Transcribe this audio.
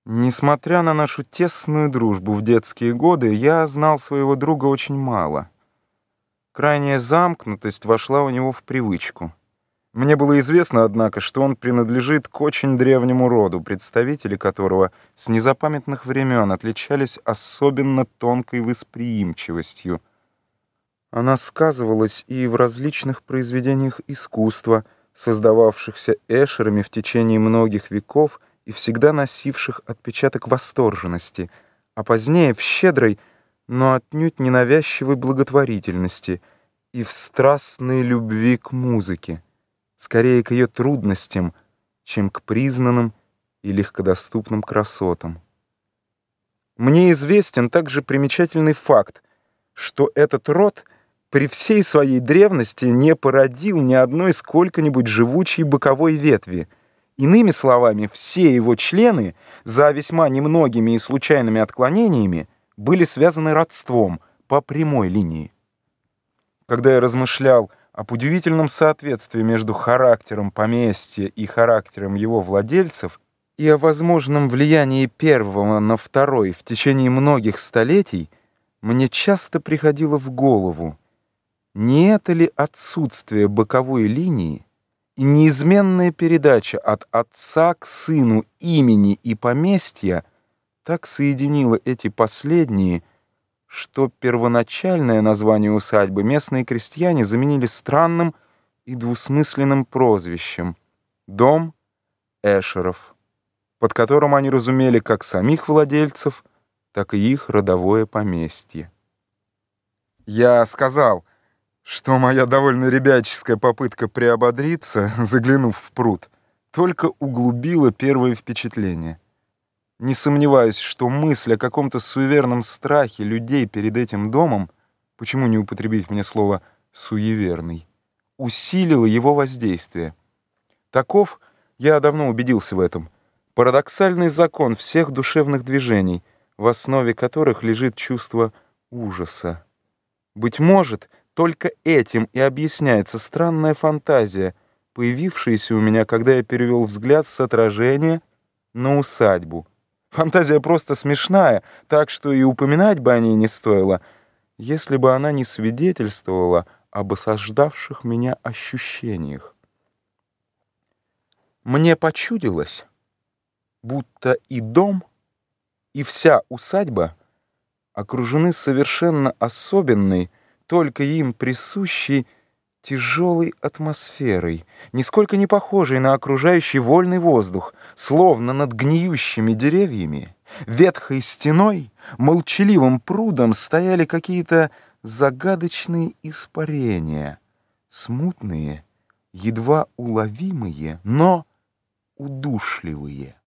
Несмотря на нашу тесную дружбу в детские годы, я знал своего друга очень мало. Крайняя замкнутость вошла у него в привычку. Мне было известно, однако, что он принадлежит к очень древнему роду, представители которого с незапамятных времен отличались особенно тонкой восприимчивостью. Она сказывалась и в различных произведениях искусства, создававшихся Эшерами в течение многих веков и всегда носивших отпечаток восторженности, а позднее в щедрой, но отнюдь ненавязчивой благотворительности и в страстной любви к музыке, скорее к ее трудностям, чем к признанным и легкодоступным красотам. Мне известен также примечательный факт, что этот род при всей своей древности не породил ни одной сколько-нибудь живучей боковой ветви. Иными словами, все его члены, за весьма немногими и случайными отклонениями, были связаны родством по прямой линии. Когда я размышлял об удивительном соответствии между характером поместья и характером его владельцев и о возможном влиянии первого на второй в течение многих столетий, мне часто приходило в голову, не это ли отсутствие боковой линии и неизменная передача от отца к сыну имени и поместья так соединила эти последние, что первоначальное название усадьбы местные крестьяне заменили странным и двусмысленным прозвищем «Дом Эшеров», под которым они разумели как самих владельцев, так и их родовое поместье. Я сказал, что моя довольно ребяческая попытка приободриться, заглянув в пруд, только углубила первое впечатление. Не сомневаюсь, что мысль о каком-то суеверном страхе людей перед этим домом, почему не употребить мне слово «суеверный», усилила его воздействие. Таков, я давно убедился в этом, парадоксальный закон всех душевных движений, в основе которых лежит чувство ужаса. Быть может, только этим и объясняется странная фантазия, появившаяся у меня, когда я перевел взгляд с отражения на усадьбу. Фантазия просто смешная, так что и упоминать бы о ней не стоило, если бы она не свидетельствовала об осаждавших меня ощущениях. Мне почудилось, будто и дом, и вся усадьба окружены совершенно особенной, только им присущей тяжелой атмосферой, нисколько не похожей на окружающий вольный воздух, словно над гниющими деревьями, ветхой стеной, молчаливым прудом стояли какие-то загадочные испарения, смутные, едва уловимые, но удушливые.